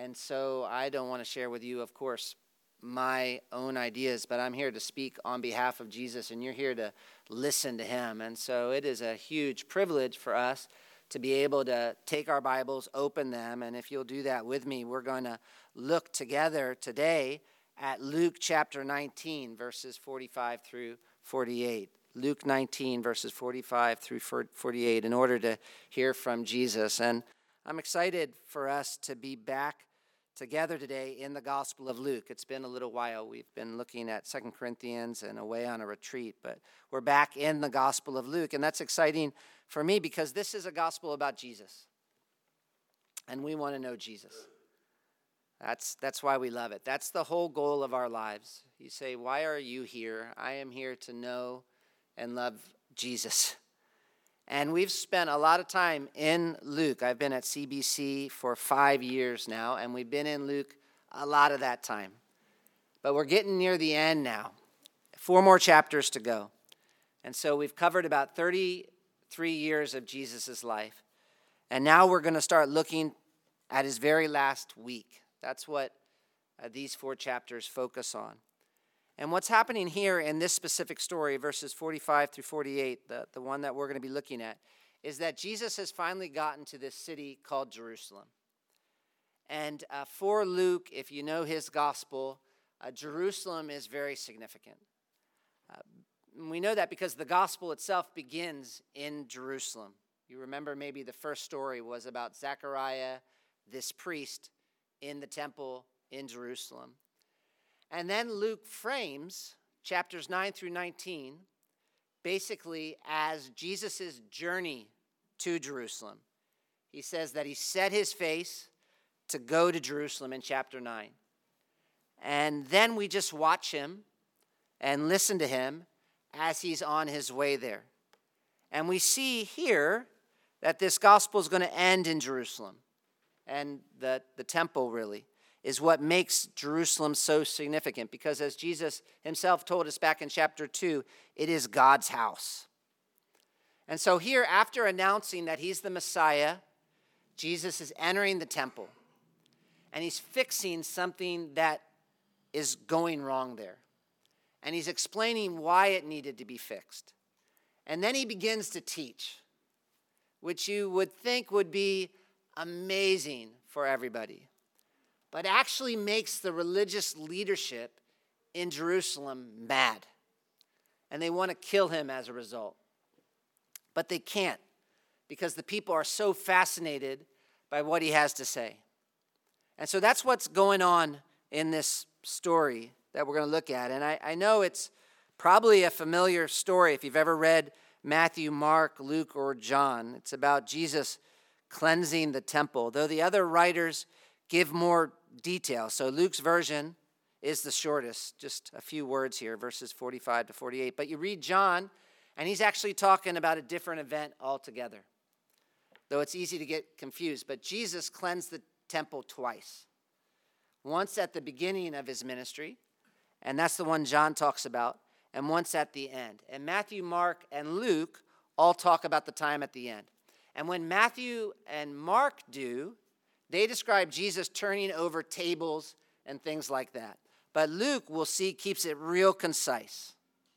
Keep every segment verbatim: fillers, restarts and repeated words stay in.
And so I don't want to share with you, of course, my own ideas, but I'm here to speak on behalf of Jesus, and you're here to listen to him. And so it is a huge privilege for us to be able to take our Bibles, open them, and if you'll do that with me, we're going to look together today at Luke chapter nineteen, verses forty-five through forty-eight. Luke nineteen, verses forty-five through forty-eight, in order to hear from Jesus. And I'm excited for us to be back together today in the Gospel of Luke. It's been a little while. We've been looking at Second Corinthians and away on a retreat, but we're back in the Gospel of Luke, and that's exciting for me because this is a gospel about Jesus, and we want to know Jesus. That's that's why we love it. That's the whole goal of our lives. You say, why are you here? I am here to know and love Jesus. And we've spent a lot of time in Luke. I've been at C B C for five years now, and we've been in Luke a lot of that time. But we're getting near the end now. Four more chapters to go. And so we've covered about thirty-three years of Jesus' life. And now we're going to start looking at his very last week. That's what uh, these four chapters focus on. And what's happening here in this specific story, verses forty-five through forty-eight, the, the one that we're going to be looking at, is that Jesus has finally gotten to this city called Jerusalem. And uh, for Luke, if you know his gospel, uh, Jerusalem is very significant. Uh, we know that because the gospel itself begins in Jerusalem. You remember maybe the first story was about Zechariah, this priest, in the temple in Jerusalem. And then Luke frames chapters nine through nineteen basically as Jesus' journey to Jerusalem. He says that he set his face to go to Jerusalem in chapter nine. And then we just watch him and listen to him as he's on his way there. And we see here that this gospel is going to end in Jerusalem. And the, the temple really is what makes Jerusalem so significant, because as Jesus himself told us back in chapter two, it is God's house. And so here, after announcing that he's the Messiah, Jesus is entering the temple, and he's fixing something that is going wrong there. And he's explaining why it needed to be fixed. And then he begins to teach, which you would think would be amazing for everybody, but actually makes the religious leadership in Jerusalem mad. And they want to kill him as a result. But they can't, because the people are so fascinated by what he has to say. And so that's what's going on in this story that we're going to look at. And I, I know it's probably a familiar story if you've ever read Matthew, Mark, Luke, or John. It's about Jesus cleansing the temple, though the other writers give more detail. So Luke's version is the shortest, just a few words here, verses forty-five to forty-eight. But you read John, and he's actually talking about a different event altogether, though it's easy to get confused. But Jesus cleansed the temple twice. Once at the beginning of his ministry, and that's the one John talks about, and once at the end. And Matthew, Mark, and Luke all talk about the time at the end. And when Matthew and Mark do, they describe Jesus turning over tables and things like that. But Luke, we'll see, keeps it real concise,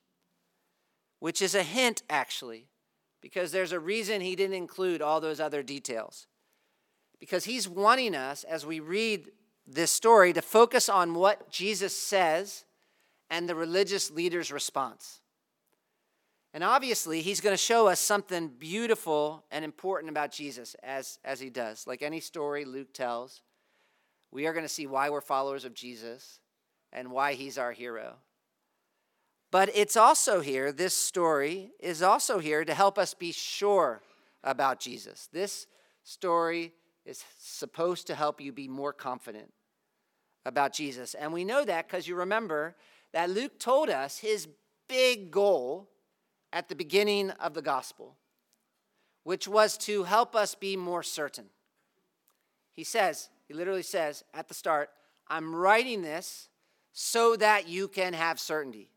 which is a hint, actually, because there's a reason he didn't include all those other details. Because he's wanting us, as we read this story, to focus on what Jesus says and the religious leaders' response. And obviously, he's going to show us something beautiful and important about Jesus, as, as he does. Like any story Luke tells, we are going to see why we're followers of Jesus and why he's our hero. But it's also here, this story is also here to help us be sure about Jesus. This story is supposed to help you be more confident about Jesus. And we know that because you remember that Luke told us his big goal at the beginning of the gospel, which was to help us be more certain. He says, he literally says at the start, I'm writing this so that you can have certainty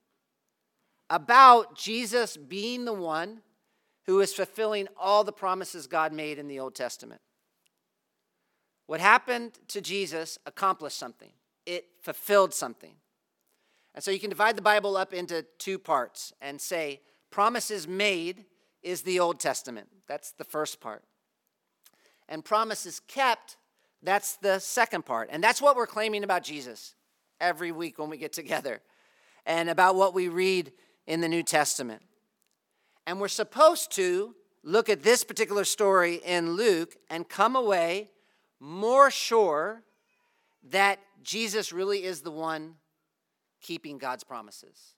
about Jesus being the one who is fulfilling all the promises God made in the Old Testament. What happened to Jesus accomplished something. It fulfilled something. And so you can divide the Bible up into two parts and say, promises made is the Old Testament. That's the first part. And promises kept, that's the second part. And that's what we're claiming about Jesus every week when we get together, and about what we read in the New Testament. And we're supposed to look at this particular story in Luke and come away more sure that Jesus really is the one keeping God's promises.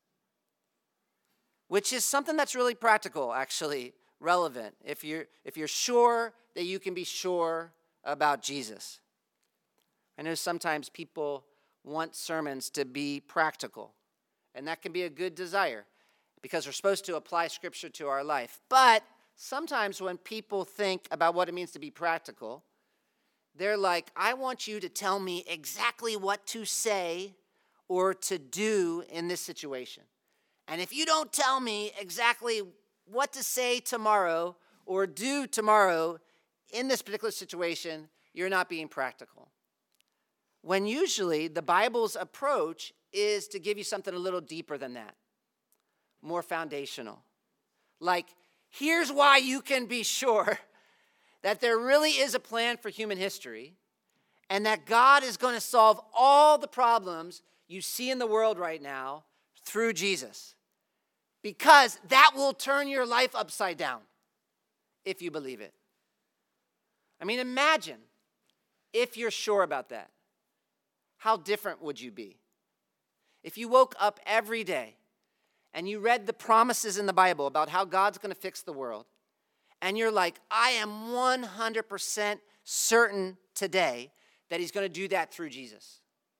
Which is something that's really practical, actually, relevant. If you're, if you're sure that you can be sure about Jesus. I know sometimes people want sermons to be practical. And that can be a good desire, because we're supposed to apply Scripture to our life. But sometimes when people think about what it means to be practical, they're like, I want you to tell me exactly what to say or to do in this situation. And if you don't tell me exactly what to say tomorrow or do tomorrow in this particular situation, you're not being practical. When usually the Bible's approach is to give you something a little deeper than that, more foundational. Like, here's why you can be sure that there really is a plan for human history, and that God is going to solve all the problems you see in the world right now through Jesus. Because that will turn your life upside down if you believe it. I mean, imagine if you're sure about that. How different would you be? If you woke up every day and you read the promises in the Bible about how God's going to fix the world, and you're like, I am one hundred percent certain today that he's going to do that through Jesus.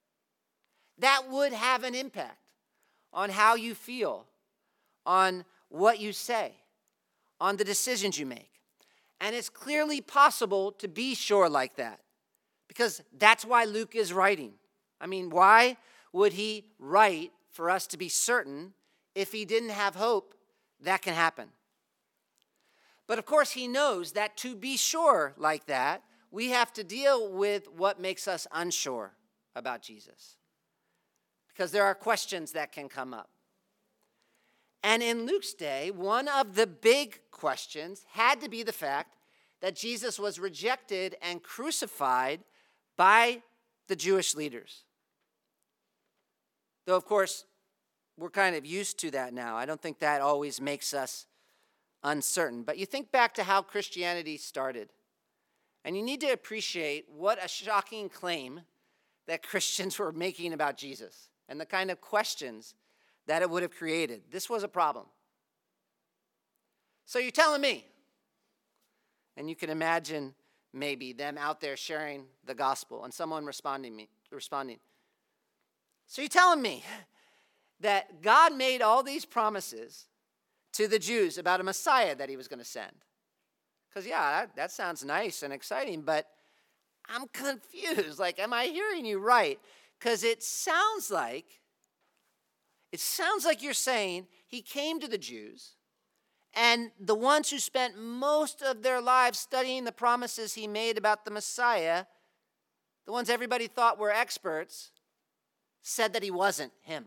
That would have an impact on how you feel, on what you say, on the decisions you make. And it's clearly possible to be sure like that, because that's why Luke is writing. I mean, why would he write for us to be certain if he didn't have hope that can happen? But of course, he knows that to be sure like that, we have to deal with what makes us unsure about Jesus, because there are questions that can come up. And in Luke's day, one of the big questions had to be the fact that Jesus was rejected and crucified by the Jewish leaders. Though, of course, we're kind of used to that now. I don't think that always makes us uncertain. But you think back to how Christianity started, and you need to appreciate what a shocking claim that Christians were making about Jesus and the kind of questions that it would have created. This was a problem. So you're telling me, and you can imagine maybe them out there sharing the gospel and someone responding me, responding. So you're telling me that God made all these promises to the Jews about a Messiah that he was going to send? Because, yeah, that, that sounds nice and exciting, but I'm confused. Like, am I hearing you right? Because it sounds like, it sounds like you're saying he came to the Jews, and the ones who spent most of their lives studying the promises he made about the Messiah, the ones everybody thought were experts, said that he wasn't him.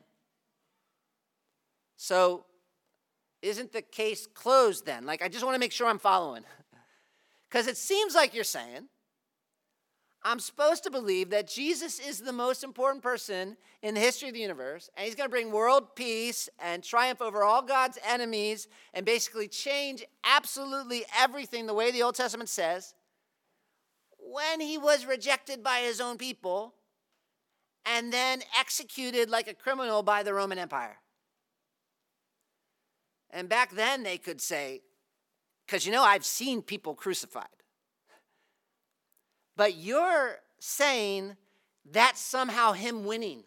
So, isn't the case closed then? Like, I just want to make sure I'm following. Because it seems like you're saying, I'm supposed to believe that Jesus is the most important person in the history of the universe, and he's going to bring world peace and triumph over all God's enemies and basically change absolutely everything the way the Old Testament says, when he was rejected by his own people and then executed like a criminal by the Roman Empire. And back then they could say, because, you know, I've seen people crucified. But you're saying that's somehow him winning.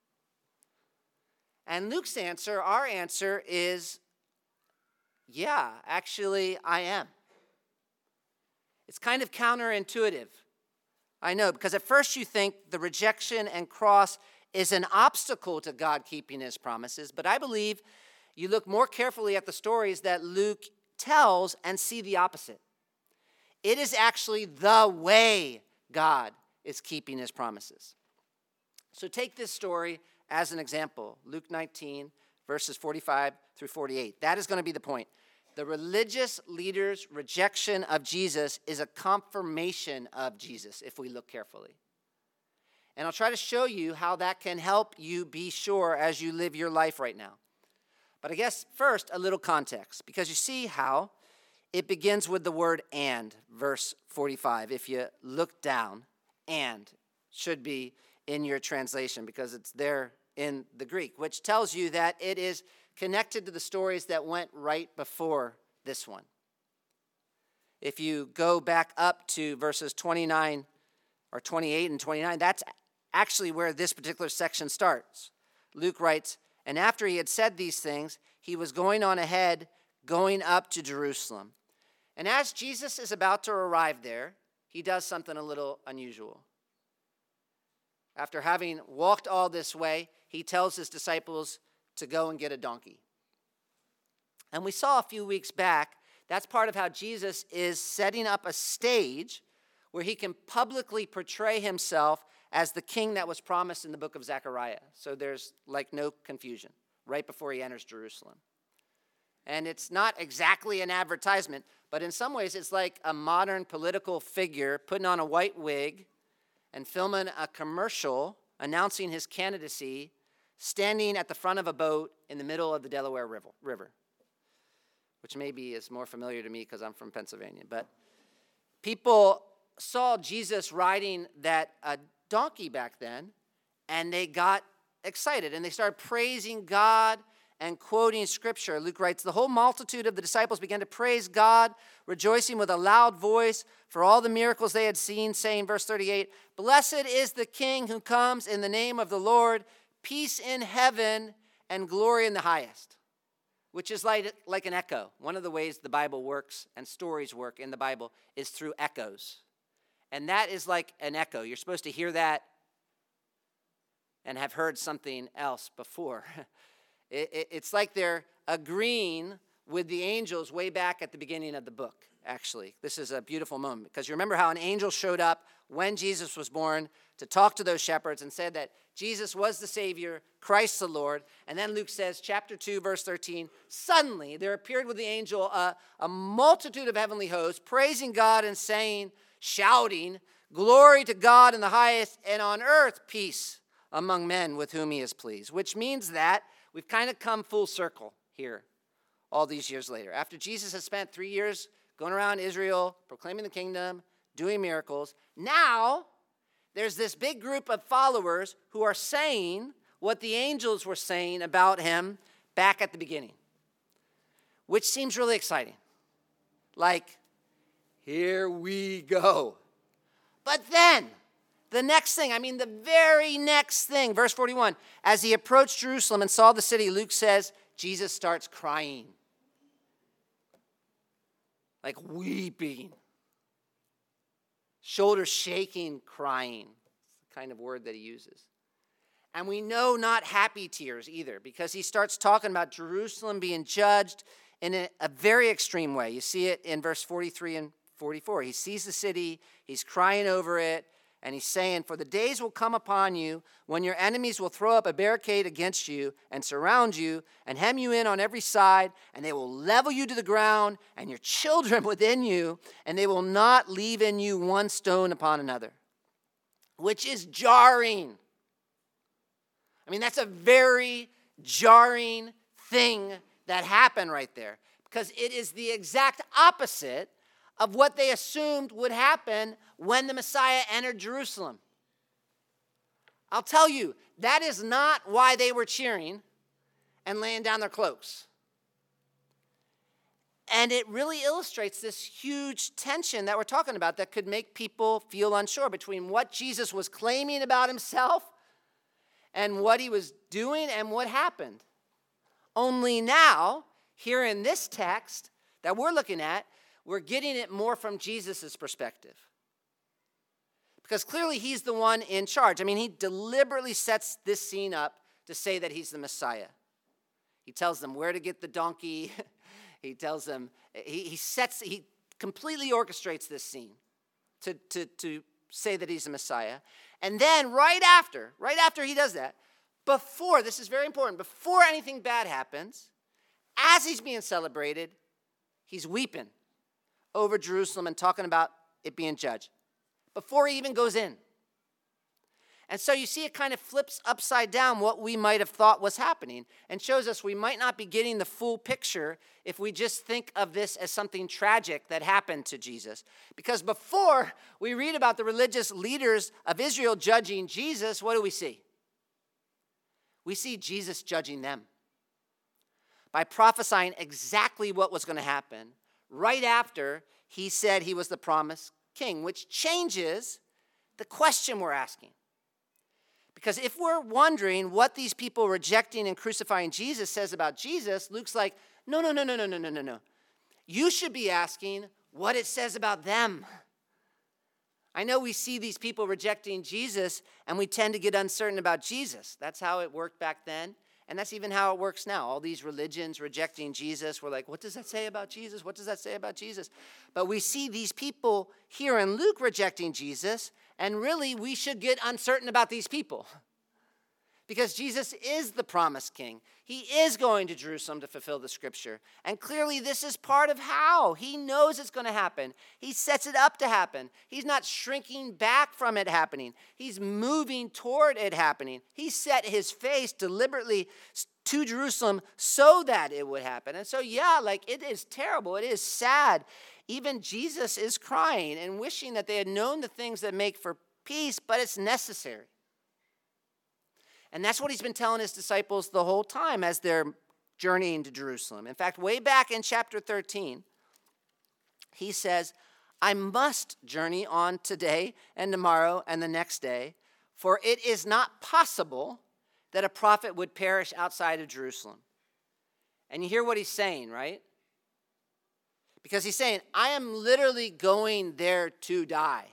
And Luke's answer, our answer is, yeah, actually I am. It's kind of counterintuitive. I know, because at first you think the rejection and cross is an obstacle to God keeping his promises. But I believe you look more carefully at the stories that Luke tells and see the opposite. It is actually the way God is keeping his promises. So take this story as an example. Luke nineteen, verses forty-five through forty-eight. That is going to be the point. The religious leaders' rejection of Jesus is a confirmation of Jesus, if we look carefully. And I'll try to show you how that can help you be sure as you live your life right now. But I guess first, a little context, because you see how it begins with the word and, verse forty-five. If you look down, and should be in your translation because it's there in the Greek, which tells you that it is connected to the stories that went right before this one. If you go back up to verses twenty-nine or twenty-eight and twenty-nine, that's actually where this particular section starts. Luke writes, "And after he had said these things, he was going on ahead, going up to Jerusalem. And as Jesus is about to arrive there, he does something a little unusual. After having walked all this way, he tells his disciples to go and get a donkey. And we saw a few weeks back, that's part of how Jesus is setting up a stage where he can publicly portray himself as the king that was promised in the book of Zechariah. So there's like no confusion right before he enters Jerusalem. And it's not exactly an advertisement, but in some ways it's like a modern political figure putting on a white wig and filming a commercial announcing his candidacy, standing at the front of a boat in the middle of the Delaware River, which maybe is more familiar to me because I'm from Pennsylvania. But people saw Jesus riding that uh, donkey back then, and they got excited, and they started praising God and quoting scripture. Luke writes, "The whole multitude of the disciples began to praise God, rejoicing with a loud voice for all the miracles they had seen, saying," verse thirty-eight, "Blessed is the King who comes in the name of the Lord, peace in heaven and glory in the highest," which is like, like an echo. One of the ways the Bible works and stories work in the Bible is through echoes. And that is like an echo. You're supposed to hear that and have heard something else before. It, it, it's like they're agreeing with the angels way back at the beginning of the book, actually. This is a beautiful moment because you remember how an angel showed up when Jesus was born to talk to those shepherds and said that Jesus was the Savior, Christ the Lord. And then Luke says, chapter two, verse thirteen, "Suddenly there appeared with the angel a, a multitude of heavenly hosts, praising God and saying," shouting, "Glory to God in the highest, and on earth peace among men with whom he is pleased," which means that we've kind of come full circle here all these years later. After Jesus has spent three years going around Israel, proclaiming the kingdom, doing miracles, now there's this big group of followers who are saying what the angels were saying about him back at the beginning, which seems really exciting. Like, here we go. But then, the next thing, I mean the very next thing, verse forty-one, "As he approached Jerusalem and saw the city," Luke says, Jesus starts crying. Like weeping. Shoulders shaking, crying. It's the kind of word that he uses. And we know not happy tears either, because he starts talking about Jerusalem being judged in a, a very extreme way. You see it in verse forty-three and forty-four. He sees the city, he's crying over it, and he's saying, "For the days will come upon you when your enemies will throw up a barricade against you and surround you and hem you in on every side, and they will level you to the ground and your children within you, and they will not leave in you one stone upon another," which is jarring. I mean, that's a very jarring thing that happened right there, because it is the exact opposite of what they assumed would happen when the Messiah entered Jerusalem. I'll tell you, that is not why they were cheering and laying down their cloaks. And it really illustrates this huge tension that we're talking about that could make people feel unsure between what Jesus was claiming about himself and what he was doing and what happened. Only now, here in this text that we're looking at, we're getting it more from Jesus' perspective. Because clearly he's the one in charge. I mean, he deliberately sets this scene up to say that he's the Messiah. He tells them where to get the donkey. He tells them, he, he sets, he completely orchestrates this scene to, to, to say that he's the Messiah. And then right after, right after he does that, before, this is very important, before anything bad happens, as he's being celebrated, he's weeping over Jerusalem and talking about it being judged before he even goes in. And so you see it kind of flips upside down what we might have thought was happening and shows us we might not be getting the full picture if we just think of this as something tragic that happened to Jesus. Because before we read about the religious leaders of Israel judging Jesus, what do we see? We see Jesus judging them by prophesying exactly what was going to happen right after he said he was the promised king, which changes the question we're asking. Because if we're wondering what these people rejecting and crucifying Jesus says about Jesus, Luke's like, no, no, no, no, no, no, no, no, no. You should be asking what it says about them. I know we see these people rejecting Jesus, and we tend to get uncertain about Jesus. That's how it worked back then, and that's even how it works now. All these religions rejecting Jesus, we're like, what does that say about Jesus? What does that say about Jesus? But we see these people here in Luke rejecting Jesus, and really we should get uncertain about these people. Because Jesus is the promised king. He is going to Jerusalem to fulfill the scripture. And clearly this is part of how. He knows it's going to happen. He sets it up to happen. He's not shrinking back from it happening. He's moving toward it happening. He set his face deliberately to Jerusalem so that it would happen. And so, yeah, like it is terrible. It is sad. Even Jesus is crying and wishing that they had known the things that make for peace, but it's necessary. And that's what he's been telling his disciples the whole time as they're journeying to Jerusalem. In fact, way back in chapter thirteen, he says, I must journey on today and tomorrow and the next day, for it is not possible that a prophet would perish outside of Jerusalem. And you hear what he's saying, right? Because he's saying, I am literally going there to die.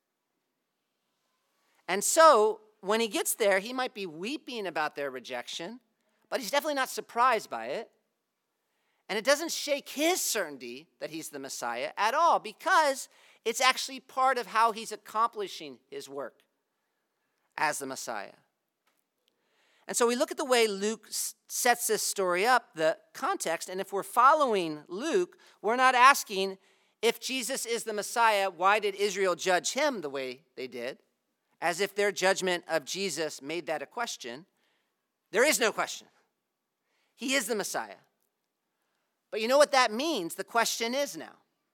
And so, when he gets there, he might be weeping about their rejection, but he's definitely not surprised by it. And it doesn't shake his certainty that he's the Messiah at all, because it's actually part of how he's accomplishing his work as the Messiah. And so we look at the way Luke sets this story up, the context, and if we're following Luke, we're not asking if Jesus is the Messiah, why did Israel judge him the way they did? As if their judgment of Jesus made that a question. There is no question. He is the Messiah. But you know what that means? The question is now,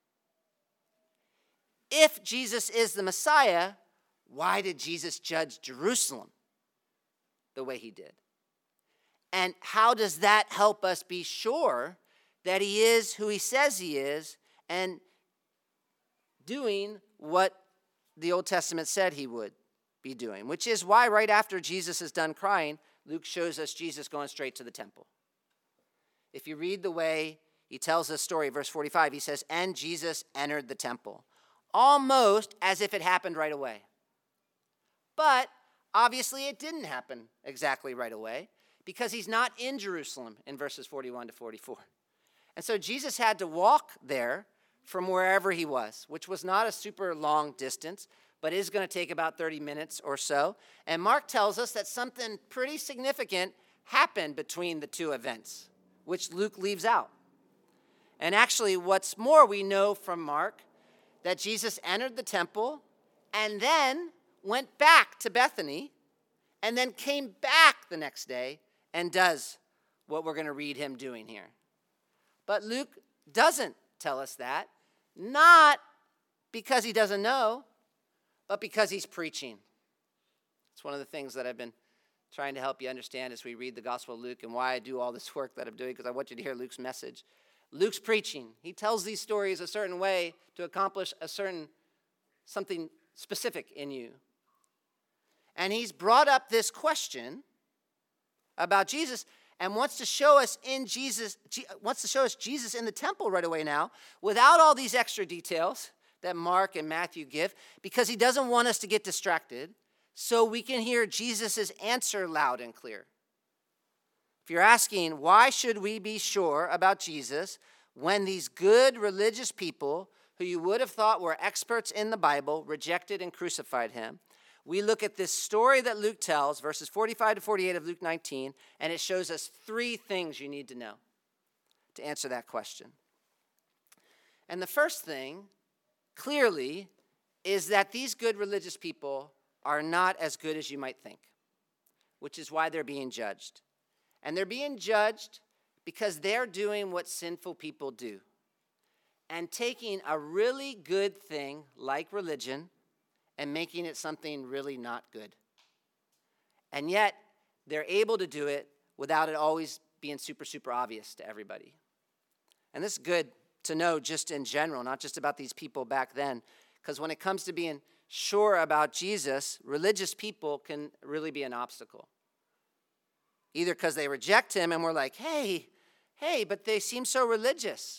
if Jesus is the Messiah, why did Jesus judge Jerusalem the way he did? And how does that help us be sure that he is who he says he is and doing what the Old Testament said he would be doing? Which is why right after Jesus is done crying, Luke shows us Jesus going straight to the temple. If you read the way he tells this story, verse forty-five, he says, and Jesus entered the temple, almost as if it happened right away. But obviously it didn't happen exactly right away, because he's not in Jerusalem in verses forty-one to forty-four. And so Jesus had to walk there from wherever he was, which was not a super long distance, but is going to take about thirty minutes or so. And Mark tells us that something pretty significant happened between the two events, which Luke leaves out. And actually, what's more, we know from Mark that Jesus entered the temple and then went back to Bethany and then came back the next day and does what we're going to read him doing here. But Luke doesn't tell us that, not because he doesn't know, but because he's preaching. It's one of the things that I've been trying to help you understand as we read the Gospel of Luke and why I do all this work that I'm doing, because I want you to hear Luke's message. Luke's preaching. He tells these stories a certain way to accomplish a certain, something specific in you. And he's brought up this question about Jesus and wants to show us in Jesus, wants to show us Jesus in the temple right away now, without all these extra details that Mark and Matthew give, because he doesn't want us to get distracted, so we can hear Jesus' answer loud and clear. If you're asking, why should we be sure about Jesus when these good religious people who you would have thought were experts in the Bible, rejected and crucified him. We look at this story that Luke tells, verses forty-five to forty-eight of Luke nineteen, and it shows us three things you need to know to answer that question. And the first thing, clearly, is that these good religious people are not as good as you might think, which is why they're being judged. And they're being judged because they're doing what sinful people do and taking a really good thing like religion and making it something really not good. And yet, they're able to do it without it always being super, super obvious to everybody. And this is good to know just in general, not just about these people back then, because when it comes to being sure about Jesus, religious people can really be an obstacle. Either because they reject him and we're like, hey, hey, but they seem so religious.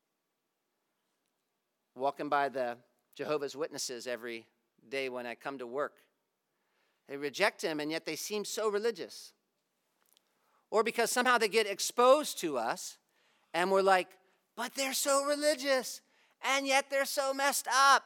Walking by the Jehovah's Witnesses every day when I come to work. They reject him and yet they seem so religious. Or because somehow they get exposed to us and we're like, but they're so religious and yet they're so messed up.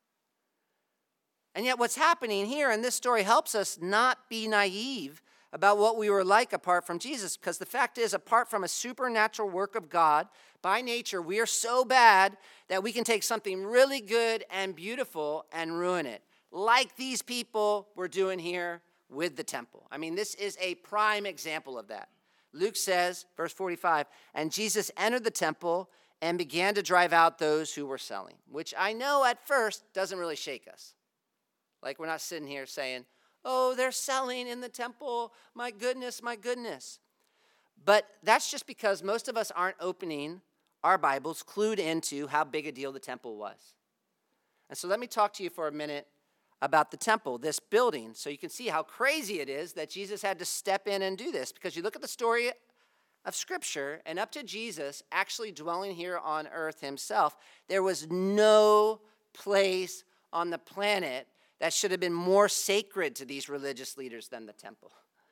And yet what's happening here in this story helps us not be naive about what we were like apart from Jesus. Because the fact is, apart from a supernatural work of God, by nature, we are so bad that we can take something really good and beautiful and ruin it. Like these people were doing here with the temple. I mean, this is a prime example of that. Luke says, verse forty-five, and Jesus entered the temple and began to drive out those who were selling, which I know at first doesn't really shake us. Like we're not sitting here saying, oh, they're selling in the temple. My goodness, my goodness. But that's just because most of us aren't opening our Bibles clued into how big a deal the temple was. And so let me talk to you for a minute about the temple, this building, so you can see how crazy it is that Jesus had to step in and do this. Because you look at the story of Scripture, and up to Jesus actually dwelling here on earth himself, there was no place on the planet that should have been more sacred to these religious leaders than the temple.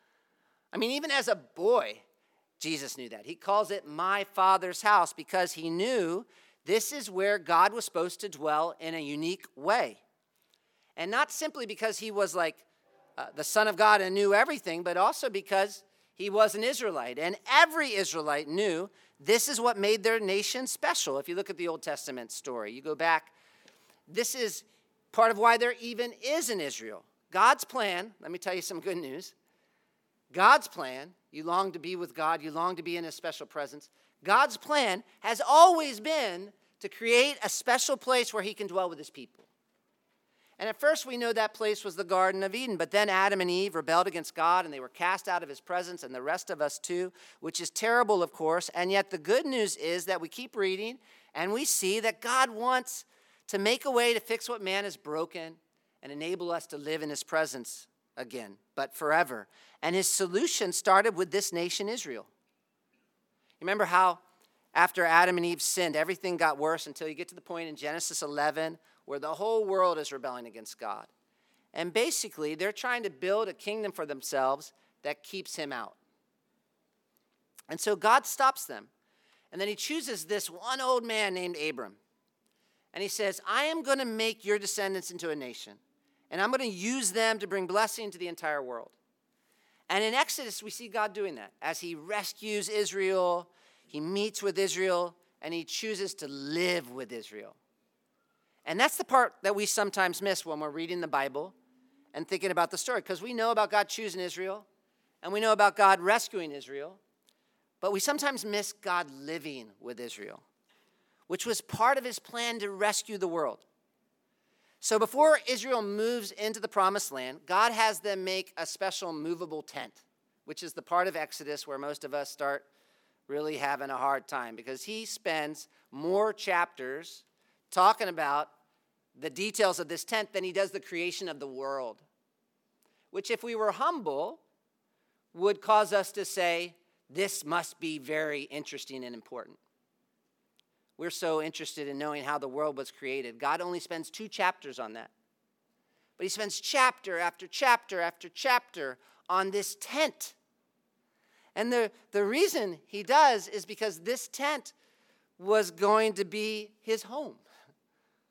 I mean, even as a boy, Jesus knew that. He calls it my Father's house because he knew this is where God was supposed to dwell in a unique way. And not simply because he was like uh, the Son of God and knew everything, but also because he was an Israelite. And every Israelite knew this is what made their nation special. If you look at the Old Testament story, you go back, this is part of why there even is an Israel. God's plan, let me tell you some good news. God's plan, you long to be with God, you long to be in his special presence. God's plan has always been to create a special place where he can dwell with his people. And at first we know that place was the Garden of Eden, but then Adam and Eve rebelled against God and they were cast out of his presence, and the rest of us too, which is terrible, of course. And yet the good news is that we keep reading and we see that God wants to make a way to fix what man has broken and enable us to live in his presence again, but forever. And his solution started with this nation, Israel. You remember how after Adam and Eve sinned, everything got worse until you get to the point in Genesis eleven where the whole world is rebelling against God. And basically, they're trying to build a kingdom for themselves that keeps him out. And so God stops them. And then he chooses this one old man named Abram. And he says, I am going to make your descendants into a nation, and I'm going to use them to bring blessing to the entire world. And in Exodus, we see God doing that. As he rescues Israel, he meets with Israel, and he chooses to live with Israel. And that's the part that we sometimes miss when we're reading the Bible and thinking about the story, because we know about God choosing Israel, and we know about God rescuing Israel, but we sometimes miss God living with Israel, which was part of his plan to rescue the world. So before Israel moves into the promised land, God has them make a special movable tent, which is the part of Exodus where most of us start really having a hard time, because he spends more chapters talking about the details of this tent than he does the creation of the world, which, if we were humble, would cause us to say, this must be very interesting and important. We're so interested in knowing how the world was created. God only spends two chapters on that. But he spends chapter after chapter after chapter on this tent. And the, the reason he does is because this tent was going to be his home.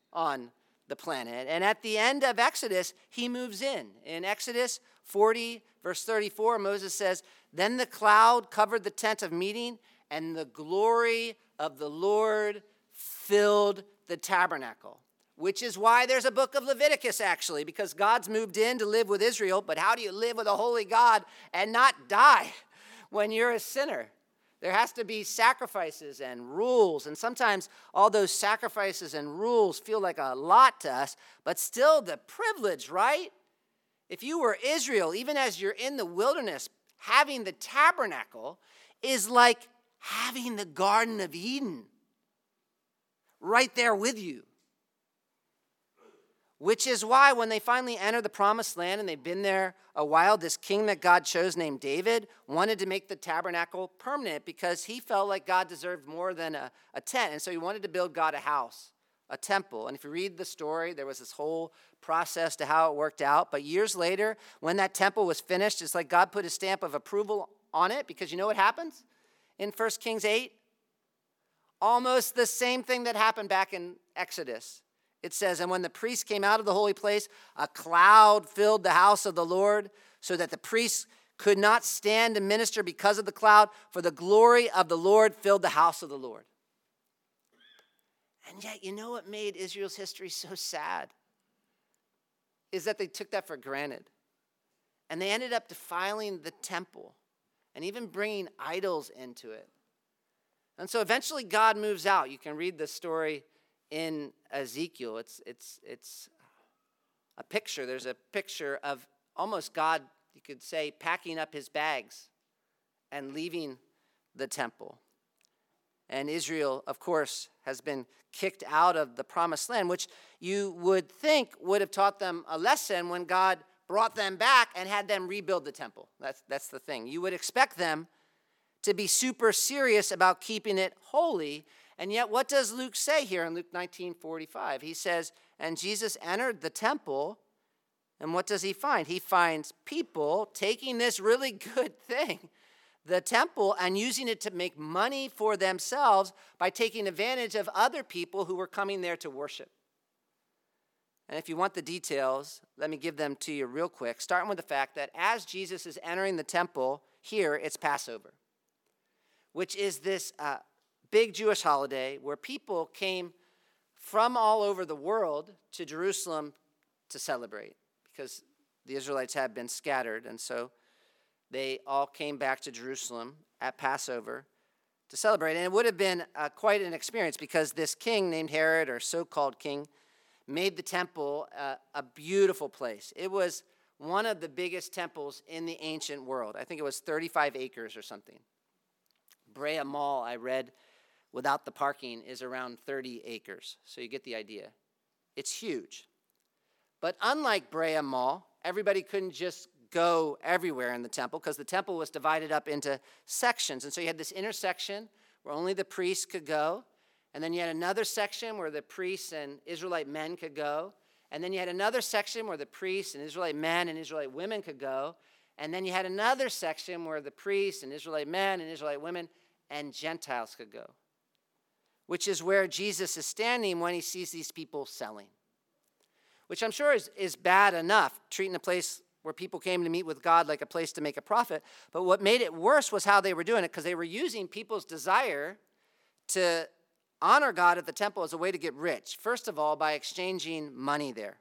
on the planet. And at the end of Exodus, he moves in. In Exodus forty, verse thirty-four, Moses says, "Then the cloud covered the tent of meeting, and the glory of the Lord filled the tabernacle." Which is why there's a book of Leviticus, actually, because God's moved in to live with Israel. But how do you live with a holy God and not die when you're a sinner? There has to be sacrifices and rules. And sometimes all those sacrifices and rules feel like a lot to us, but still the privilege, right? If you were Israel, even as you're in the wilderness, having the tabernacle is like having the Garden of Eden right there with you. Which is why when they finally enter the promised land and they've been there a while, this king that God chose named David wanted to make the tabernacle permanent because he felt like God deserved more than a, a tent. And so he wanted to build God a house, a temple. And if you read the story, there was this whole process to how it worked out. But years later, when that temple was finished, it's like God put his stamp of approval on it, because you know what happens in First Kings eight? Almost the same thing that happened back in Exodus. It says, "And when the priests came out of the holy place, a cloud filled the house of the Lord, so that the priests could not stand to minister because of the cloud, for the glory of the Lord filled the house of the Lord." And yet, you know what made Israel's history so sad? Is that they took that for granted. And they ended up defiling the temple and even bringing idols into it. And so eventually God moves out. You can read the story in Ezekiel. It's it's it's a picture. There's a picture of almost God, you could say, packing up his bags and leaving the temple. And Israel, of course, has been kicked out of the promised land, which you would think would have taught them a lesson when God brought them back and had them rebuild the temple. That's that's the thing. You would expect them to be super serious about keeping it holy. And yet, what does Luke say here in Luke nineteen forty-five? He says, "And Jesus entered the temple," and what does he find? He finds people taking this really good thing, the temple, and using it to make money for themselves by taking advantage of other people who were coming there to worship. And if you want the details, let me give them to you real quick, starting with the fact that as Jesus is entering the temple here, it's Passover, which is this uh, big Jewish holiday where people came from all over the world to Jerusalem to celebrate, because the Israelites had been scattered, and so they all came back to Jerusalem at Passover to celebrate. And it would have been uh, quite an experience, because this king named Herod, or so-called king, made the temple uh, a beautiful place. It was one of the biggest temples in the ancient world. I think it was thirty-five acres or something. Brea Mall, I read, without the parking, is around thirty acres. So you get the idea. It's huge. But unlike Brea Mall, everybody couldn't just go everywhere in the temple, because the temple was divided up into sections. And so you had this inner section where only the priests could go. And then you had another section where the priests and Israelite men could go. And then you had another section where the priests and Israelite men and Israelite women could go. And then you had another section where the priests and Israelite men and Israelite women and Gentiles could go, which is where Jesus is standing when he sees these people selling, which I'm sure is, is bad enough, treating a place where people came to meet with God like a place to make a profit. But what made it worse was how they were doing it, because they were using people's desire to honor God at the temple as a way to get rich. First of all, by exchanging money there.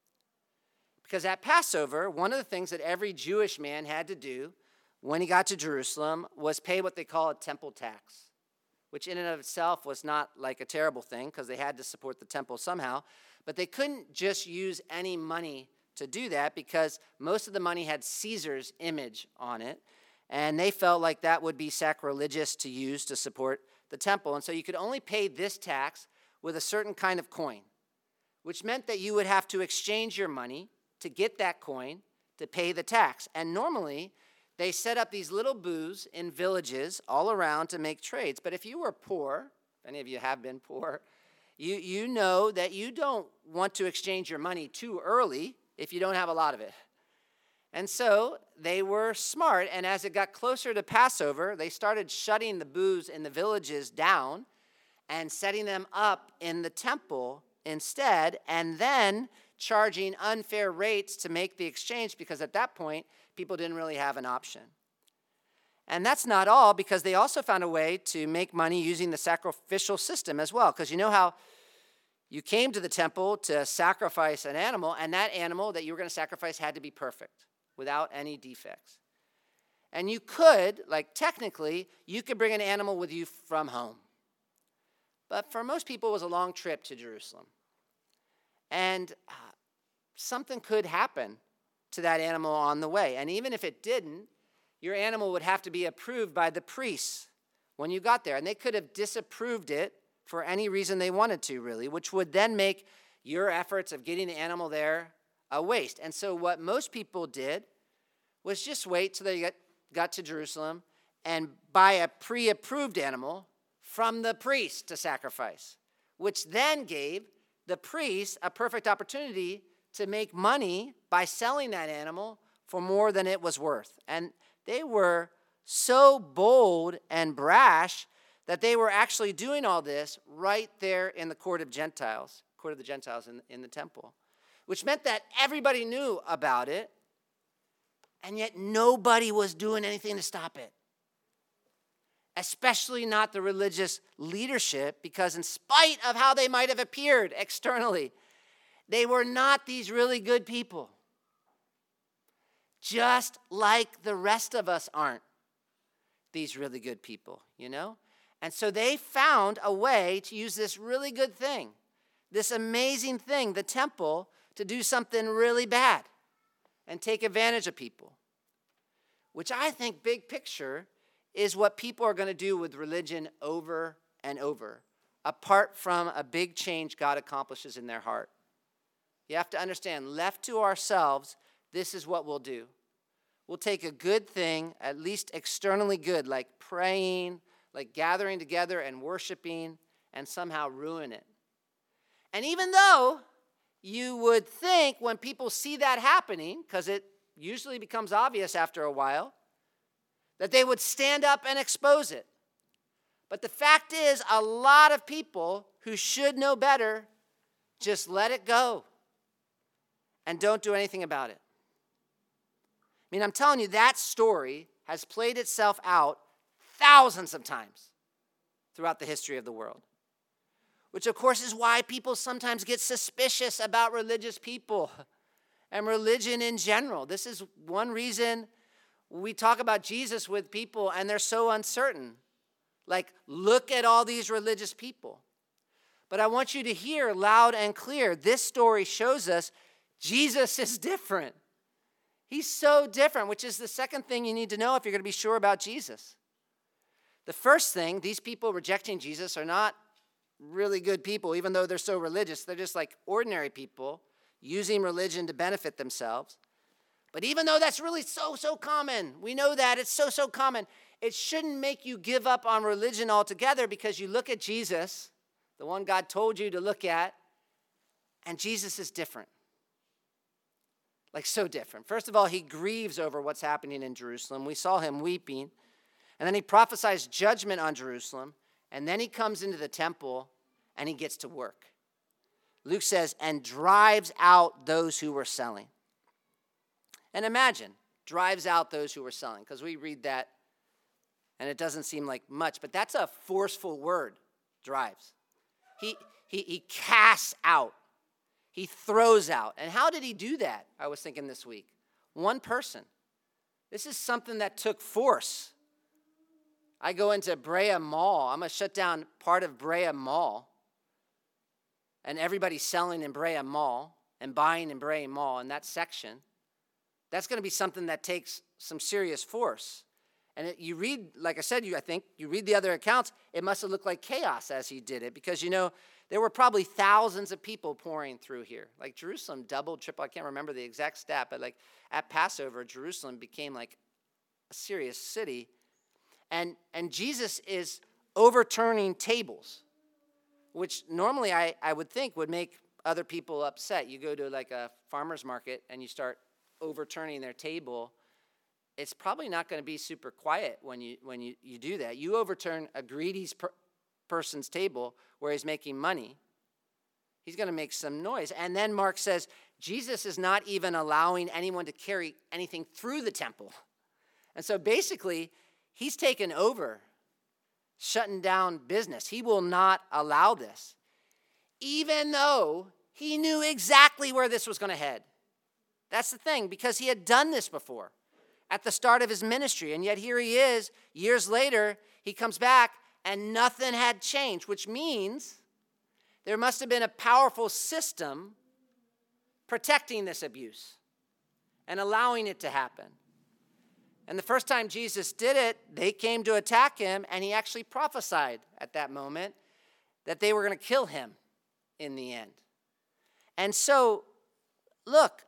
Because at Passover, one of the things that every Jewish man had to do when he got to Jerusalem was pay what they call a temple tax, which in and of itself was not like a terrible thing, because they had to support the temple somehow. But they couldn't just use any money to do that, because most of the money had Caesar's image on it, and they felt like that would be sacrilegious to use to support the temple. And so you could only pay this tax with a certain kind of coin, which meant that you would have to exchange your money to get that coin to pay the tax. And normally, they set up these little booths in villages all around to make trades. But if you were poor, if any of you have been poor, you, you know that you don't want to exchange your money too early if you don't have a lot of it. And so they were smart, and as it got closer to Passover, they started shutting the booths in the villages down and setting them up in the temple instead, and then charging unfair rates to make the exchange, because at that point, people didn't really have an option. And that's not all, because they also found a way to make money using the sacrificial system as well. Because you know how you came to the temple to sacrifice an animal, and that animal that you were going to sacrifice had to be perfect, without any defects. And you could, like technically, you could bring an animal with you from home. But for most people, it was a long trip to Jerusalem. And uh, something could happen to that animal on the way. And even if it didn't, your animal would have to be approved by the priests when you got there. And they could have disapproved it for any reason they wanted to, really, which would then make your efforts of getting the animal there a waste. And so what most people did was just wait till they got, got to Jerusalem and buy a pre-approved animal from the priest to sacrifice, which then gave the priest a perfect opportunity to make money by selling that animal for more than it was worth. And they were so bold and brash that they were actually doing all this right there in the court of Gentiles, court of the Gentiles in, in the temple, which meant that everybody knew about it, and yet nobody was doing anything to stop it, especially not the religious leadership, because in spite of how they might have appeared externally, they were not these really good people, just like the rest of us aren't these really good people, you know? And so they found a way to use this really good thing, this amazing thing, the temple, to do something really bad and take advantage of people, which I think, big picture, is what people are going to do with religion over and over, apart from a big change God accomplishes in their heart. You have to understand, left to ourselves, this is what we'll do. We'll take a good thing, at least externally good, like praying, like gathering together and worshiping, and somehow ruin it. And even though you would think when people see that happening, because it usually becomes obvious after a while, that they would stand up and expose it. But the fact is, a lot of people who should know better just let it go and don't do anything about it. I mean, I'm telling you, that story has played itself out thousands of times throughout the history of the world, which of course is why people sometimes get suspicious about religious people and religion in general. This is one reason we talk about Jesus with people and they're so uncertain. Like, look at all these religious people. But I want you to hear loud and clear, this story shows us Jesus is different. He's so different, which is the second thing you need to know if you're going to be sure about Jesus. The first thing, these people rejecting Jesus are not really good people, even though they're so religious. They're just like ordinary people using religion to benefit themselves. But even though that's really so, so common, we know that it's so, so common, it shouldn't make you give up on religion altogether, because you look at Jesus, the one God told you to look at, and Jesus is different. Like, so different. First of all, he grieves over what's happening in Jerusalem. We saw him weeping. And then he prophesies judgment on Jerusalem. And then he comes into the temple and he gets to work. Luke says, and drives out those who were selling. And imagine, drives out those who were selling. Because we read that and it doesn't seem like much. But that's a forceful word, drives. He, he, he casts out. He throws out. And how did he do that? I was thinking this week. One person. This is something that took force. I go into Brea Mall. I'm going to shut down part of Brea Mall. And everybody's selling in Brea Mall and buying in Brea Mall in that section. That's going to be something that takes some serious force. And it, you read, like I said, you I think, you read the other accounts, it must have looked like chaos as he did it. Because, you know, there were probably thousands of people pouring through here. Like Jerusalem doubled, triple, I can't remember the exact stat, but like at Passover, Jerusalem became like a serious city. And, and Jesus is overturning tables, which normally I, I would think would make other people upset. You go to like a farmer's market and you start overturning their table. It's probably not going to be super quiet when you when you, you do that. You overturn a greedy per- person's table where he's making money. He's going to make some noise. And then Mark says, Jesus is not even allowing anyone to carry anything through the temple. And so basically, he's taken over, shutting down business. He will not allow this, even though he knew exactly where this was going to head. That's the thing, because he had done this before at the start of his ministry. And yet here he is, years later, he comes back and nothing had changed, which means there must have been a powerful system protecting this abuse and allowing it to happen. And the first time Jesus did it, they came to attack him, and he actually prophesied at that moment that they were going to kill him in the end. And so, look,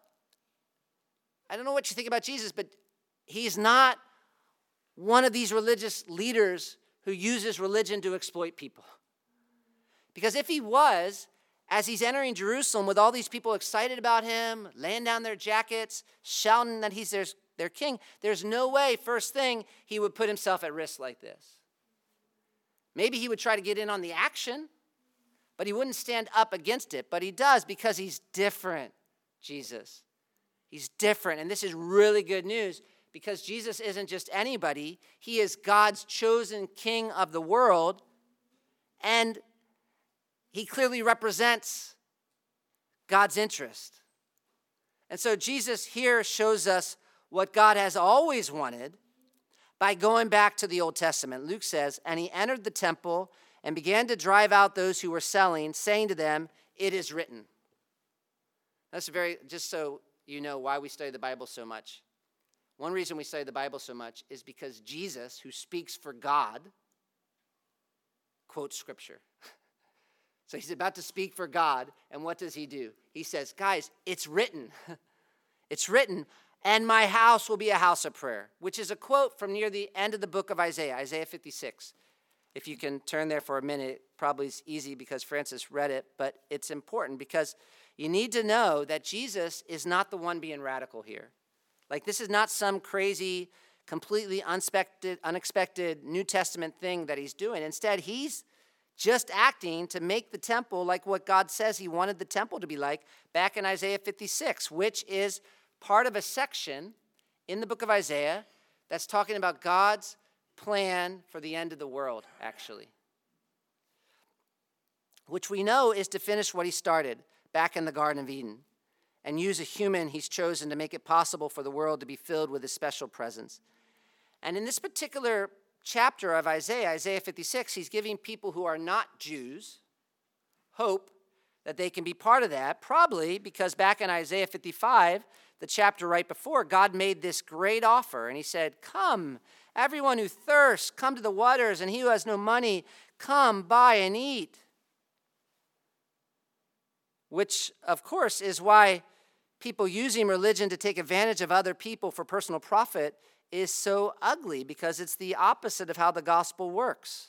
I don't know what you think about Jesus, but he's not one of these religious leaders who uses religion to exploit people. Because if he was, as he's entering Jerusalem with all these people excited about him, laying down their jackets, shouting that he's their, their king, there's no way, first thing, he would put himself at risk like this. Maybe he would try to get in on the action, but he wouldn't stand up against it. But he does, because he's different, Jesus. He's different, and this is really good news, because Jesus isn't just anybody. He is God's chosen king of the world, and he clearly represents God's interest. And so Jesus here shows us what God has always wanted by going back to the Old Testament. Luke says, and he entered the temple and began to drive out those who were selling, saying to them, it is written. That's very, just so you know why we study the Bible so much. One reason we study the Bible so much is because Jesus, who speaks for God, quotes Scripture. So he's about to speak for God, and what does he do? He says, guys, it's written. It's written, and my house will be a house of prayer, which is a quote from near the end of the book of Isaiah, Isaiah fifty-six. If you can turn there for a minute, probably is easy because Francis read it, but it's important because you need to know that Jesus is not the one being radical here. Like, this is not some crazy, completely unexpected, unexpected New Testament thing that he's doing. Instead, he's just acting to make the temple like what God says he wanted the temple to be like back in Isaiah fifty-six, which is part of a section in the book of Isaiah that's talking about God's plan for the end of the world, actually. Which we know is to finish what he started back in the Garden of Eden and use a human he's chosen to make it possible for the world to be filled with his special presence. And in this particular chapter of Isaiah, Isaiah fifty-six, he's giving people who are not Jews hope that they can be part of that, probably because back in Isaiah fifty-five, the chapter right before, God made this great offer, and he said, come, everyone who thirsts, come to the waters, and he who has no money, come, buy and eat. Which, of course, is why people using religion to take advantage of other people for personal profit is so ugly, because it's the opposite of how the gospel works.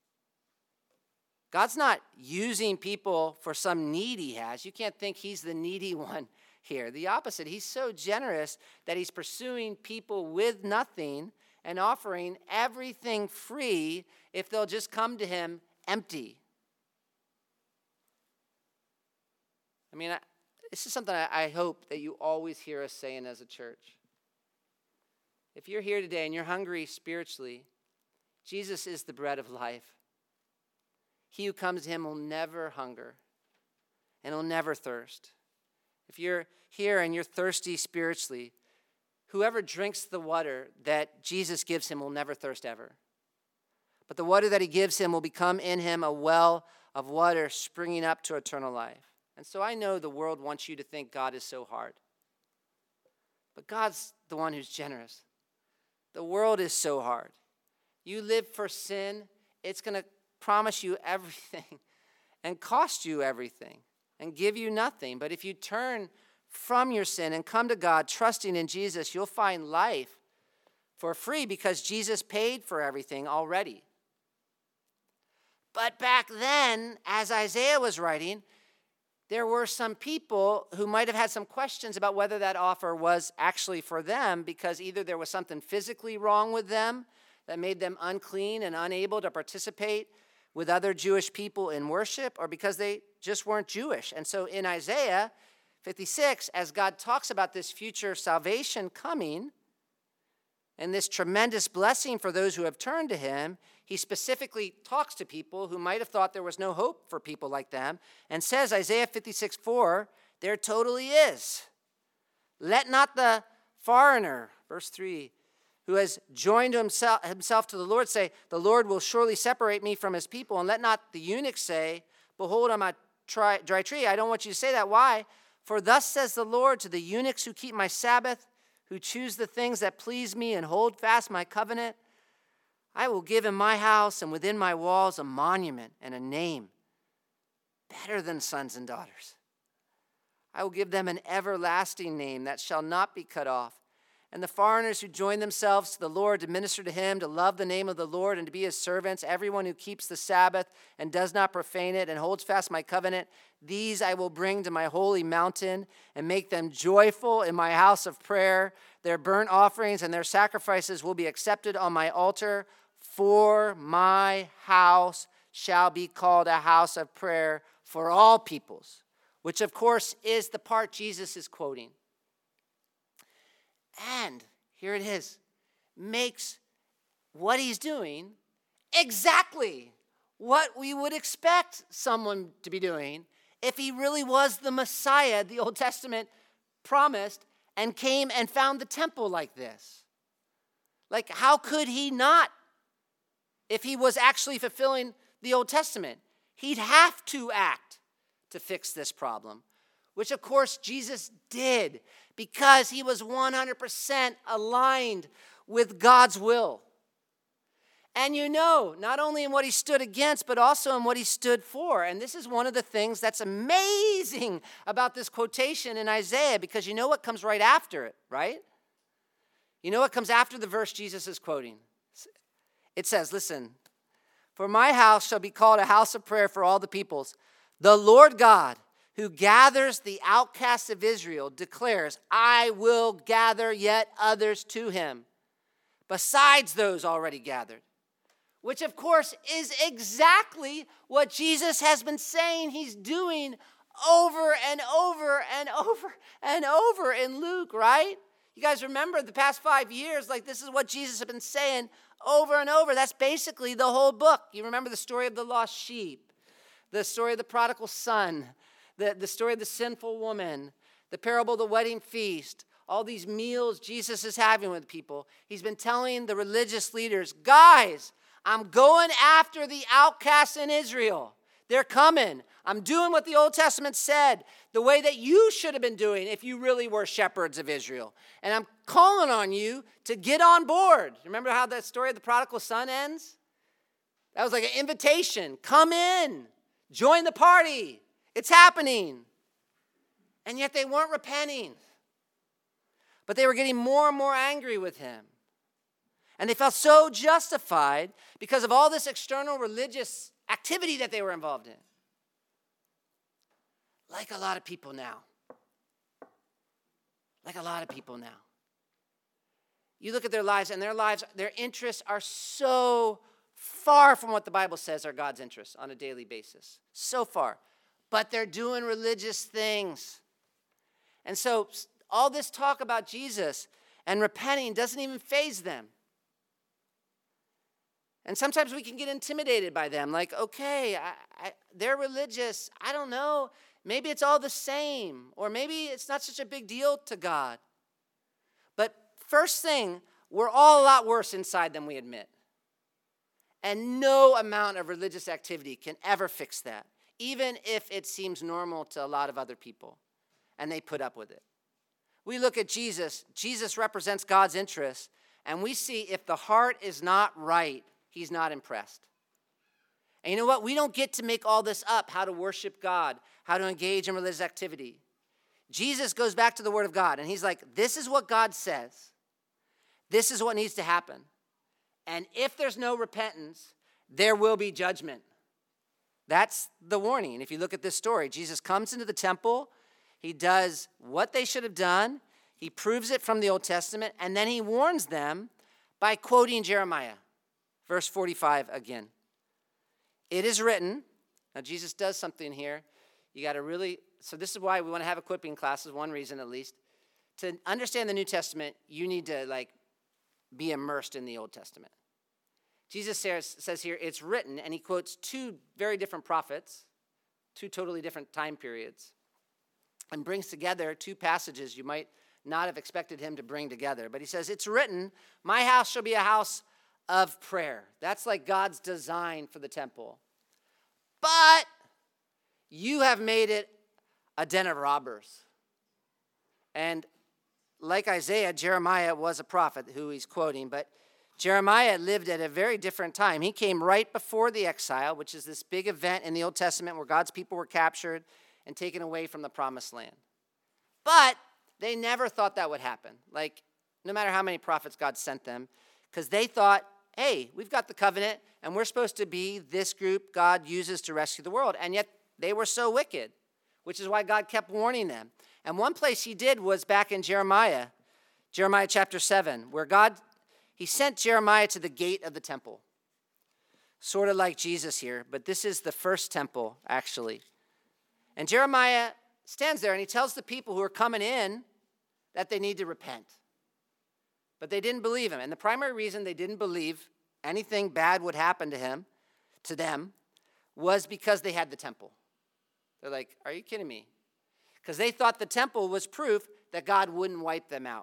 God's not using people for some need he has. You can't think he's the needy one here. The opposite. He's so generous that he's pursuing people with nothing and offering everything free if they'll just come to him empty. I mean, I, this is something I, I hope that you always hear us saying as a church. If you're here today and you're hungry spiritually, Jesus is the bread of life. He who comes to him will never hunger and will never thirst. If you're here and you're thirsty spiritually, whoever drinks the water that Jesus gives him will never thirst ever. But the water that he gives him will become in him a well of water springing up to eternal life. And so I know the world wants you to think God is so hard. But God's the one who's generous. The world is so hard. You live for sin, it's going to promise you everything and cost you everything and give you nothing. But if you turn from your sin and come to God, trusting in Jesus, you'll find life for free because Jesus paid for everything already. But back then, as Isaiah was writing, there were some people who might have had some questions about whether that offer was actually for them, because either there was something physically wrong with them that made them unclean and unable to participate with other Jewish people in worship, or because they just weren't Jewish. And so in Isaiah fifty-six, as God talks about this future salvation coming and this tremendous blessing for those who have turned to him, he specifically talks to people who might have thought there was no hope for people like them and says, Isaiah fifty-six four, there totally is. Let not the foreigner, verse three, who has joined himself, himself to the Lord say, the Lord will surely separate me from his people. And let not the eunuch say, behold, I'm a dry, dry tree. I don't want you to say that. Why? For thus says the Lord to the eunuchs who keep my Sabbath, who choose the things that please me and hold fast my covenant, I will give in my house and within my walls a monument and a name better than sons and daughters. I will give them an everlasting name that shall not be cut off. And the foreigners who join themselves to the Lord to minister to him, to love the name of the Lord and to be his servants, everyone who keeps the Sabbath and does not profane it and holds fast my covenant, these I will bring to my holy mountain and make them joyful in my house of prayer. Their burnt offerings and their sacrifices will be accepted on my altar, for my house shall be called a house of prayer for all peoples, which of course is the part Jesus is quoting. And here it is, makes what he's doing exactly what we would expect someone to be doing if he really was the Messiah the Old Testament promised and came and found the temple like this. Like, how could he not, if he was actually fulfilling the Old Testament? He'd have to act to fix this problem, which of course Jesus did, because he was one hundred percent aligned with God's will. And you know, not only in what he stood against, but also in what he stood for. And this is one of the things that's amazing about this quotation in Isaiah, because you know what comes right after it, right? You know what comes after the verse Jesus is quoting? It says, listen, for my house shall be called a house of prayer for all the peoples. The Lord God, who gathers the outcasts of Israel, declares, I will gather yet others to him, besides those already gathered. Which, of course, is exactly what Jesus has been saying he's doing over and over and over and over in Luke, right? You guys remember the past five years, like this is what Jesus has been saying over and over. That's basically the whole book. You remember the story of the lost sheep, the story of the prodigal son, The, the story of the sinful woman, the parable of the wedding feast, all these meals Jesus is having with people. He's been telling the religious leaders, guys, I'm going after the outcasts in Israel. They're coming. I'm doing what the Old Testament said, the way that you should have been doing if you really were shepherds of Israel. And I'm calling on you to get on board. Remember how that story of the prodigal son ends? That was like an invitation. Come in. Join the party. It's happening. And yet they weren't repenting. But they were getting more and more angry with him. And they felt so justified because of all this external religious activity that they were involved in. Like a lot of people now. Like a lot of people now. You look at their lives, and their lives, their interests are so far from what the Bible says are God's interests on a daily basis. So far. But they're doing religious things. And so all this talk about Jesus and repenting doesn't even faze them. And sometimes we can get intimidated by them. Like, okay, I, I, they're religious. I don't know. Maybe it's all the same. Or maybe it's not such a big deal to God. But first thing, we're all a lot worse inside than we admit. And no amount of religious activity can ever fix that, even if it seems normal to a lot of other people, and they put up with it. We look at Jesus. Jesus represents God's interests, and we see if the heart is not right, he's not impressed. And you know what? We don't get to make all this up, how to worship God, how to engage in religious activity. Jesus goes back to the Word of God, and he's like, this is what God says. This is what needs to happen. And if there's no repentance, there will be judgment. That's the warning. And if you look at this story, Jesus comes into the temple. He does what they should have done. He proves it from the Old Testament. And then he warns them by quoting Jeremiah. Verse forty-five again. It is written. Now Jesus does something here. You got to really, so this is why we want to have equipping classes, one reason at least. To understand the New Testament, you need to like be immersed in the Old Testament. Jesus says, says here, it's written, and he quotes two very different prophets, two totally different time periods, and brings together two passages you might not have expected him to bring together. But he says, it's written, my house shall be a house of prayer. That's like God's design for the temple. But you have made it a den of robbers. And like Isaiah, Jeremiah was a prophet who he's quoting, but Jeremiah lived at a very different time. He came right before the exile, which is this big event in the Old Testament where God's people were captured and taken away from the promised land. But they never thought that would happen. Like, no matter how many prophets God sent them, because they thought, hey, we've got the covenant, and we're supposed to be this group God uses to rescue the world. And yet they were so wicked, which is why God kept warning them. And one place he did was back in Jeremiah, Jeremiah chapter seven, where God, he sent Jeremiah to the gate of the temple. Sort of like Jesus here, but this is the first temple, actually. And Jeremiah stands there and he tells the people who are coming in that they need to repent. But they didn't believe him. And the primary reason they didn't believe anything bad would happen to him, to them, was because they had the temple. They're like, are you kidding me? Because they thought the temple was proof that God wouldn't wipe them out.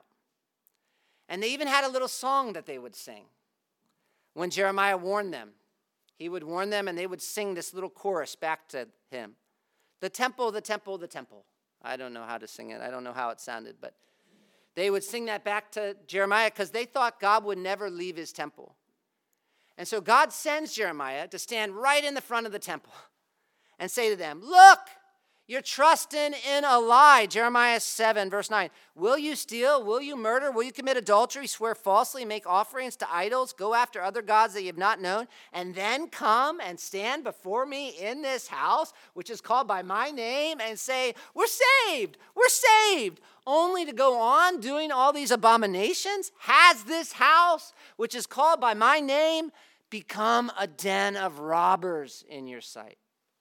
And they even had a little song that they would sing. When Jeremiah warned them, he would warn them and they would sing this little chorus back to him. The temple, the temple, the temple. I don't know how to sing it. I don't know how it sounded, but they would sing that back to Jeremiah because they thought God would never leave his temple. And so God sends Jeremiah to stand right in the front of the temple and say to them, look, you're trusting in a lie. Jeremiah seven, verse nine. Will you steal? Will you murder? Will you commit adultery, swear falsely, make offerings to idols, go after other gods that you have not known, and then come and stand before me in this house, which is called by my name, and say, we're saved, we're saved, only to go on doing all these abominations? Has this house, which is called by my name, become a den of robbers in your sight?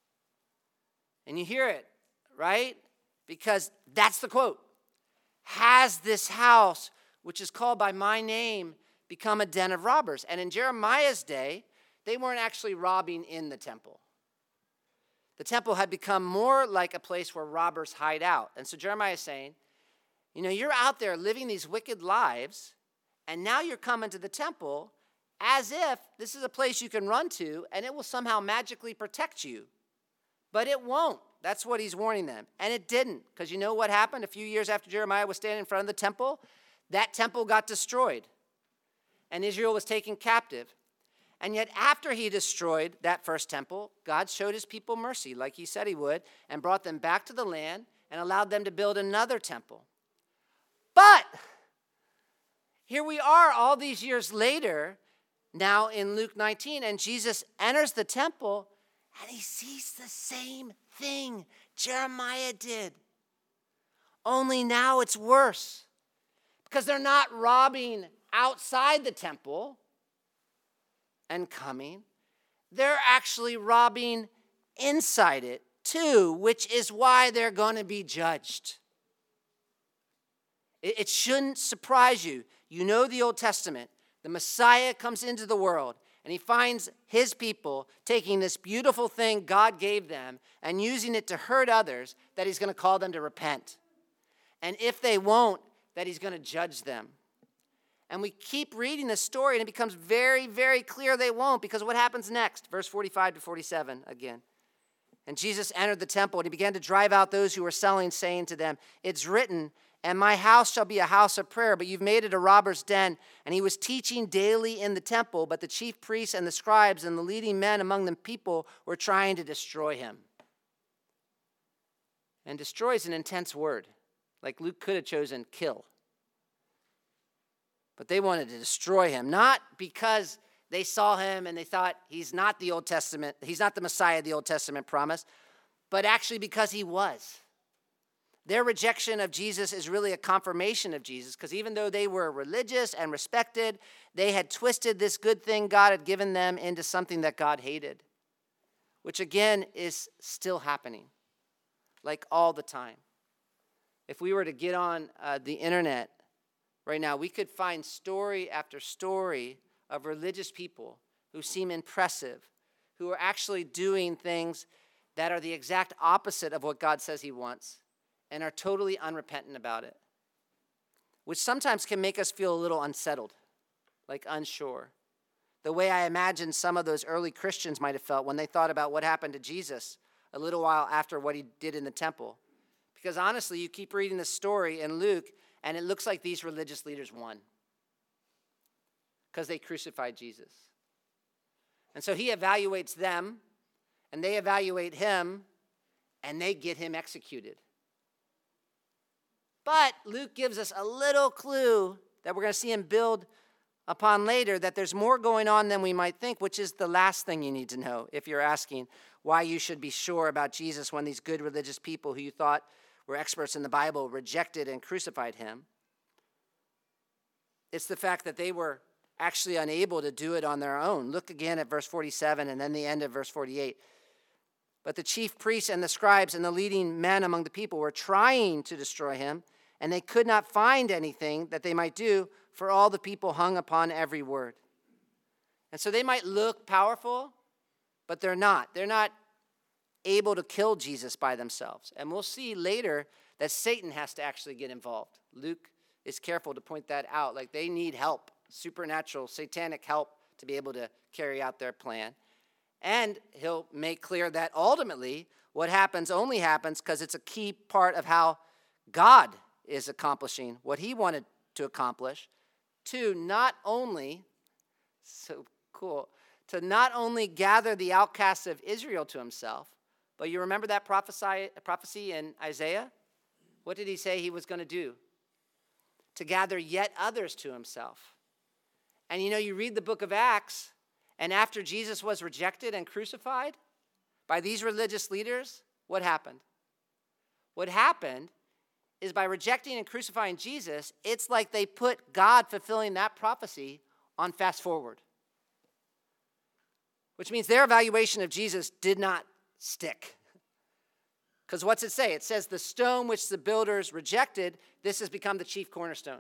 And you hear it, right? Because that's the quote. Has this house, which is called by my name, become a den of robbers? And in Jeremiah's day, they weren't actually robbing in the temple. The temple had become more like a place where robbers hide out. And so Jeremiah is saying, you know, you're out there living these wicked lives, and now you're coming to the temple as if this is a place you can run to, and it will somehow magically protect you. But it won't. That's what he's warning them. And it didn't, because you know what happened a few years after Jeremiah was standing in front of the temple? That temple got destroyed, and Israel was taken captive. And yet after he destroyed that first temple, God showed his people mercy, like he said he would, and brought them back to the land and allowed them to build another temple. But here we are all these years later, now in Luke nineteen, and Jesus enters the temple, and he sees the same thing Jeremiah did. Only now it's worse. Because they're not robbing outside the temple and coming. They're actually robbing inside it too, which is why they're going to be judged. It, it shouldn't surprise you. You know the Old Testament. The Messiah comes into the world, and he finds his people taking this beautiful thing God gave them and using it to hurt others, that he's going to call them to repent. And if they won't, that he's going to judge them. And we keep reading this story, and it becomes very, very clear they won't, because what happens next? Verse forty-five to forty-seven again. And Jesus entered the temple, and he began to drive out those who were selling, saying to them, it's written, and my house shall be a house of prayer, but you've made it a robber's den. And he was teaching daily in the temple, but the chief priests and the scribes and the leading men among the people were trying to destroy him. And destroy is an intense word. Like Luke could have chosen kill. But they wanted to destroy him, not because they saw him and they thought he's not the Old Testament, he's not the Messiah the Old Testament promised, but actually because he was. Their rejection of Jesus is really a confirmation of Jesus, because even though they were religious and respected, they had twisted this good thing God had given them into something that God hated, which again is still happening. like all the time. If we were to get on uh, the internet right now, we could find story after story of religious people who seem impressive, who are actually doing things that are the exact opposite of what God says he wants and are totally unrepentant about it, which sometimes can make us feel a little unsettled, like unsure. The way I imagine some of those early Christians might have felt when they thought about what happened to Jesus a little while after what he did in the temple. Because honestly, you keep reading the story in Luke, and it looks like these religious leaders won because they crucified Jesus. And so he evaluates them, and they evaluate him, and they get him executed. But Luke gives us a little clue that we're going to see him build upon later, that there's more going on than we might think, which is the last thing you need to know if you're asking why you should be sure about Jesus when these good religious people who you thought were experts in the Bible rejected and crucified him. It's the fact that they were actually unable to do it on their own. Look again at verse forty-seven and then the end of verse forty-eight. But the chief priests and the scribes and the leading men among the people were trying to destroy him, and they could not find anything that they might do, for all the people hung upon every word. And so they might look powerful, but they're not. They're not able to kill Jesus by themselves. And we'll see later that Satan has to actually get involved. Luke is careful to point that out. Like they need help, supernatural, satanic help to be able to carry out their plan. And he'll make clear that ultimately what happens only happens because it's a key part of how God is accomplishing what he wanted to accomplish, to not only, so cool, to not only gather the outcasts of Israel to himself, but you remember that prophesy, prophecy in Isaiah? What did he say he was going to do? To gather yet others to himself. And you know, you read the book of Acts, and after Jesus was rejected and crucified by these religious leaders, what happened? What happened is by rejecting and crucifying Jesus, it's like they put God fulfilling that prophecy on fast forward. Which means their evaluation of Jesus did not stick. Because what's it say? It says, the stone which the builders rejected, this has become the chief cornerstone.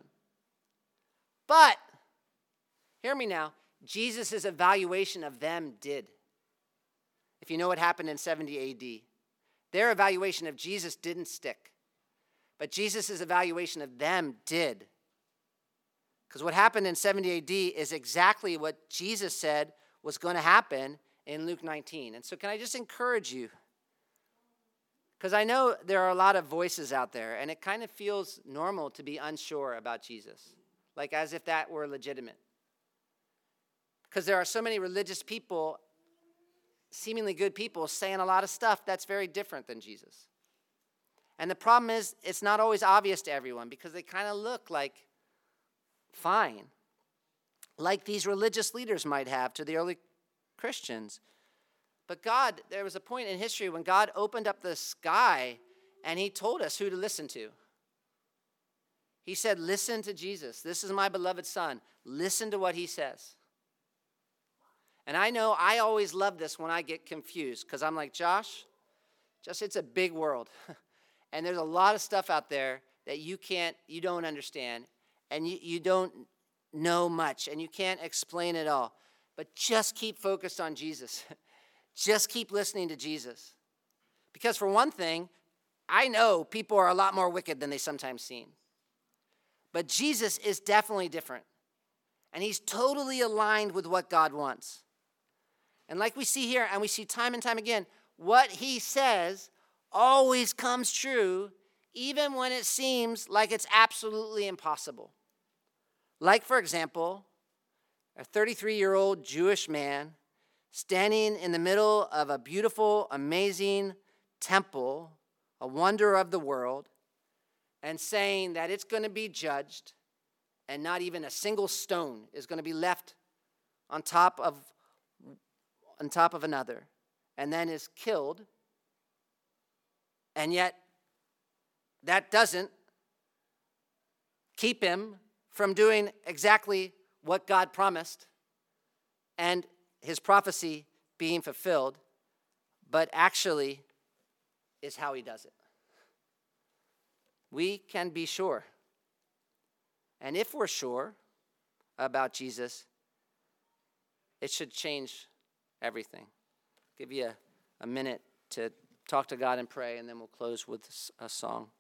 But, hear me now, Jesus' evaluation of them did. If you know what happened in seventy A D, their evaluation of Jesus didn't stick. But Jesus' evaluation of them did. Because what happened in seventy A D is exactly what Jesus said was going to happen in Luke nineteen. And so can I just encourage you? Because I know there are a lot of voices out there, and it kind of feels normal to be unsure about Jesus, like as if that were legitimate. Because there are so many religious people, seemingly good people, saying a lot of stuff that's very different than Jesus. And the problem is, it's not always obvious to everyone because they kind of look like fine, like these religious leaders might have to the early Christians. But God, there was a point in history when God opened up the sky and he told us who to listen to. He said, listen to Jesus. This is my beloved son. Listen to what he says. And I know I always love this when I get confused because I'm like, Josh, just it's a big world. And there's a lot of stuff out there that you can't, you don't understand. And you, you don't know much. And you can't explain it all. But just keep focused on Jesus. Just keep listening to Jesus. Because for one thing, I know people are a lot more wicked than they sometimes seem. But Jesus is definitely different. And he's totally aligned with what God wants. And like we see here, and we see time and time again, what he says always comes true, even when it seems like it's absolutely impossible. Like, for example, a thirty-three-year-old Jewish man standing in the middle of a beautiful, amazing temple, a wonder of the world, and saying that it's going to be judged and not even a single stone is going to be left on top of, on top of another, and then is killed. And yet, that doesn't keep him from doing exactly what God promised and his prophecy being fulfilled, but actually is how he does it. We can be sure. And if we're sure about Jesus, it should change everything. I'll give you a, a minute to talk to God and pray, and then we'll close with a song.